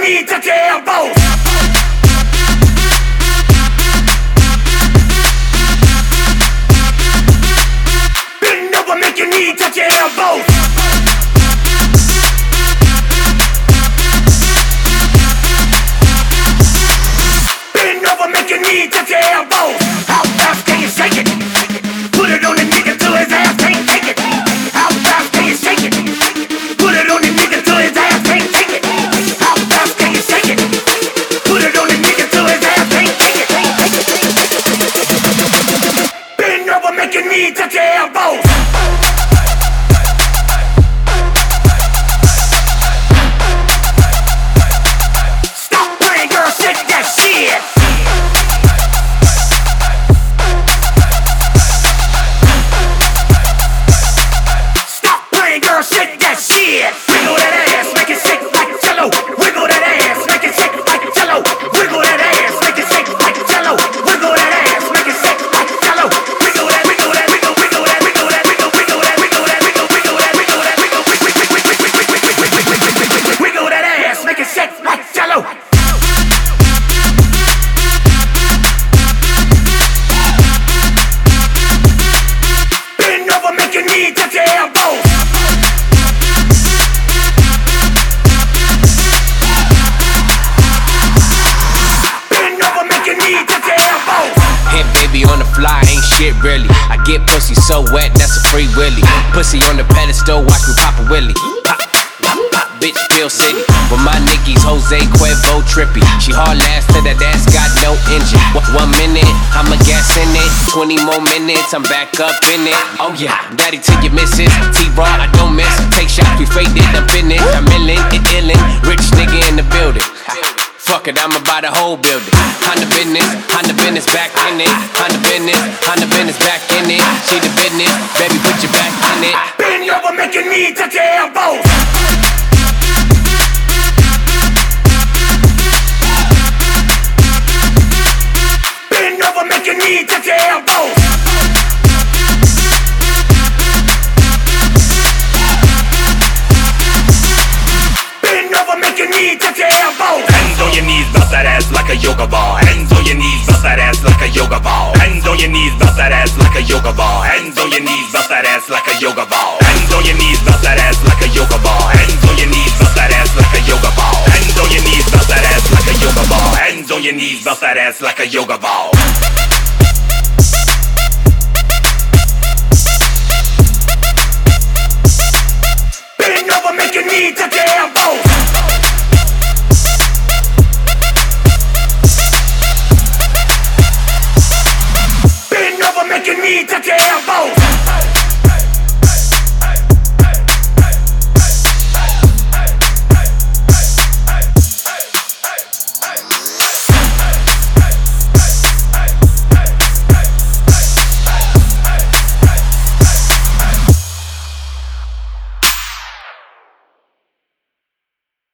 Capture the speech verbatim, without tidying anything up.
knee, touch your elbows. Bend over, make your knee touch your elbows. Bend over, make your knee touch your elbows. How fast can you shake it? Put it on the nigga till his ass can't take it. How fast can you shake it? Put it on the nigga till his ass can't take it. How fast can you shake it? Put it on the nigga till his ass can't take it. Bend over, make your knee touch your elbows. Stop playing, girl, shake that shit. Girl, shake that shit. Wiggle that ass, make it shake like jello. Wiggle that ass, make it shake like jello. Wiggle that ass, make it shake like jello. Wiggle that ass, make it shake like jello. Wiggle that, wiggle that, wiggle, wiggle that, wiggle that, wiggle, wiggle that, wiggle that, wiggle, wiggle that, wiggle that, wiggle, wiggle that ass, make it shake like jello. Bend over, make your knee touch your elbows. Hit baby on the fly, ain't shit really. I get pussy so wet, that's a free willy. Pussy on the pedestal, watch me pop a willy. Pop, pop, pop, bitch, feel city. With my Nickies, Jose Cuervo trippy. She hard last till that ass got no engine. One minute, I'ma gas in it. Twenty more minutes, I'm back up in it. Oh yeah, daddy till you miss it. T-Raw, I don't miss. Take shots, we faked it, I'm finished. I'm illin', it illin'. Rich nigga in the building. Fuck it, I'ma buy the whole building. Honda business, Honda business back in it. Honda business, Honda business back in it. She the business, baby put your back in it. Bend over, make your knee touch your elbows. Bend over, make your knee touch your elbows. Bend over, make your knee touch your elbows. Hands on your knees, bounce that ass like a yoga ball. Hands on your knees, bounce that ass like a yoga ball. Hands on your knees, bounce that ass like a yoga ball. Hands on your knees, bounce that ass like a yoga ball. Hands on your knees, bounce that ass like a yoga ball. Hands on your knees, bounce that ass like a yoga ball. Hands on your knees, bounce that ass like a yoga ball. Hands on your knees, bounce that ass like a yoga ball. Bend over, make your knee touch your elbows. Bend over, make your knee touch your elbows.